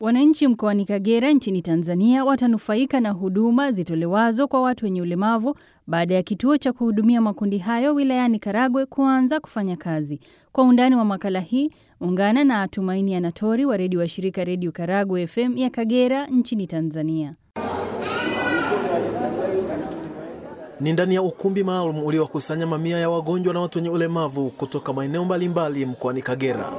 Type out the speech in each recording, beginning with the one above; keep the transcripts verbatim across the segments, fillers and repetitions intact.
Wananchi mkoani Kagera nchini Tanzania watanufaika na huduma zitolewazo kwa watu wenye ulemavu baada ya kituo cha kuhudumia makundi hayo wilayani Karagwe kuanza kufanya kazi. Kwa undani wa makala hii, ungana na Tumaini Anatori wa redio wa shirika Radio Karagwe F M ya Kagera nchini Tanzania. Ni ndani ya ukumbi maalum uliokusanya mamia ya wagonjwa na watu wenye ulemavu kutoka maeneo mbalimbali mkoani Kagera.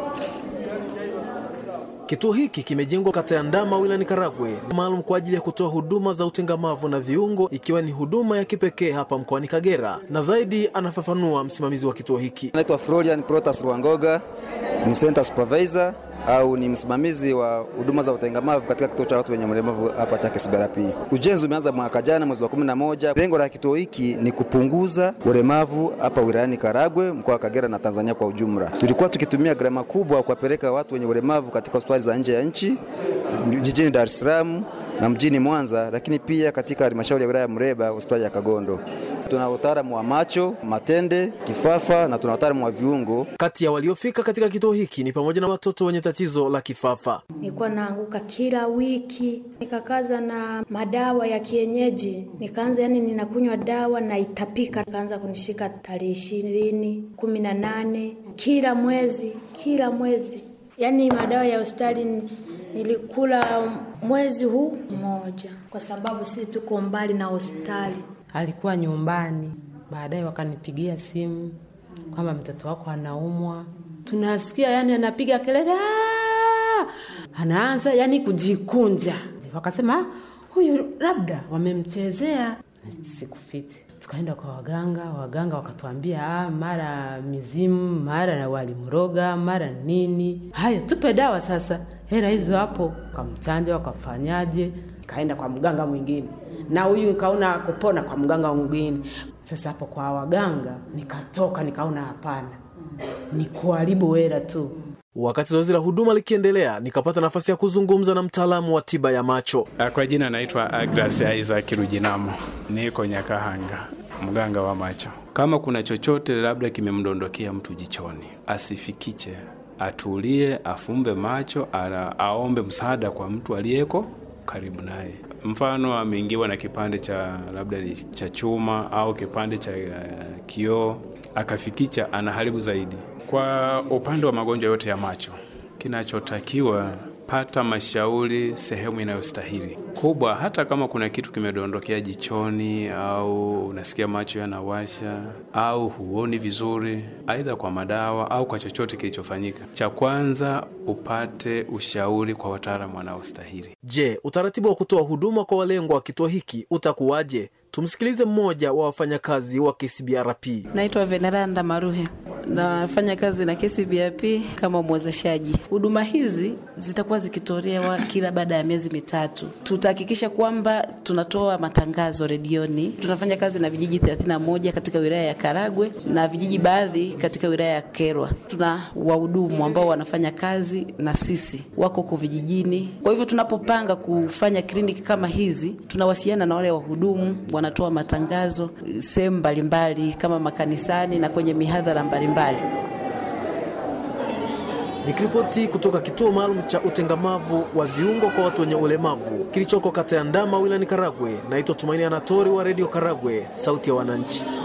Kituo hiki kimejengwa kata ya Ndama wilayani Karagwe, maalum kwa ajili ya kutoa huduma za utengamavu na viungo, ikiwa ni huduma ya kipekee hapa mkoani Kagera. Na zaidi anafafanua msimamizi wa kituo hiki. Naitwa Florian Protas Rwangoga, ni center supervisor au ni msimamizi wa huduma za utengamavu katika kituo cha watu wenye ulemavu hapa cha Kisibarapi. Ujenzi umeanza mwaka jana mwezi wa kumi na moja. Lengo la kituo hiki ni kupunguza ulemavu hapa wilayani Karagwe, mkoa wa Kagera na Tanzania kwa ujumla. Tulikuwa tukitumia gharama kubwa kuwapeleka watu wenye ulemavu katika hospitali za nje ya nchi, jijini Dar es Salaam na mjini Mwanza, lakini pia katika halmashauri ya wilaya Mreba, hospitali ya Kagondo. Tuna utaalamu wa macho, matende, kifafa na tuna utaalamu wa viungo. Kati ya waliofika katika kituo hiki ni pamoja na watoto wenye tatizo la kifafa. Nilikuwa naanguka kila wiki, nikakaza na madawa ya kienyeji. Nikaanza yani ninakunywa dawa na itapika. Nikaanza kunishika tarehe ishirini, kumi na nane kila mwezi, kila mwezi. Yani madawa ya hospitali nilikula mwezi huu mmoja kwa sababu sisi tuko mbali na hospitali. Alikuwa nyumbani, baadaye wakanipigia simu kwamba mtoto wako anaumwa. Tunasikia yani anapiga kelele, anaanza yani kujikunja. Wakasema huyu labda wamemchezea. Sikufiti. Tukaenda kwa waganga, waganga wakatuambia ah, mara mizimu, mara walimroga, mara nini. Haya, tupe dawa sasa. Hela hizo hapo, kamchanja wakafanyaje? Kaenda kwa mganga mwingine. Na huyu nikaona kupona kwa mganga mwingine. Sasa hapo kwa waganga nikatoka nikaona hapana. Ni kuharibu hela tu. Wakati zoezi la huduma likiendelea, nikapata nafasi ya kuzungumza na mtaalamu wa tiba ya macho. Kwa jina naitwa Agras Isaac Rujinamo. Niko Nyakahanga, mganga wa macho. Kama kuna chochote labda kimemdondokea mtu jichoni, asifikiche, atulie, afumbe macho, ala, aombe msaada kwa mtu aliyeko karibu naye. Mfano ameingiwa na kipande cha labda cha chuma au kipande cha uh, kioo, akafikicha, anaharibu zaidi. Kwa upande wa magonjwa yote ya macho, kinachotakiwa pata mashauri sehemu inayostahili. Kubwa, hata kama kuna kitu kimedondokea jichoni au unasikia macho yanawasha au huoni vizuri, aidha kwa madawa au kwa chochote kilichofanyika, cha kwanza upate ushauri kwa wataalamu wanaostahili. Je, utaratibu wa kutoa huduma kwa walengwa wa kituo hiki utakuwaje? Tumsikilize mmoja wa wafanyakazi wa K C B R P. Naitwa Veneranda Maruhe. Nafanya kazi na K C B R P kama mwezeshaji. Huduma hizi zitakuwa zikitolewa kila baada ya miezi mitatu. Tutahakikisha kwamba tunatoa matangazo redioni. Tunafanya kazi na vijiji thelathini na moja katika wilaya ya Karagwe na vijiji baadhi katika wilaya ya Kerwa. Tuna wahudumu ambao wanafanya kazi na sisi, wako kwa vijijini. Kwa hivyo tunapopanga kufanya kliniki kama hizi, tunawasiliana na wale wahudumu, wanatoa matangazo sehemu mbalimbali kama makanisani na kwenye mihadhara mbalimbali. Nikiripoti kutoka kituo maalum cha utengamavu wa viungo kwa watu wenye ulemavu kilichoko kata ya Ndama wilayani Karagwe, naitwa Tumaini Anatori wa Radio Karagwe, sauti ya wananchi.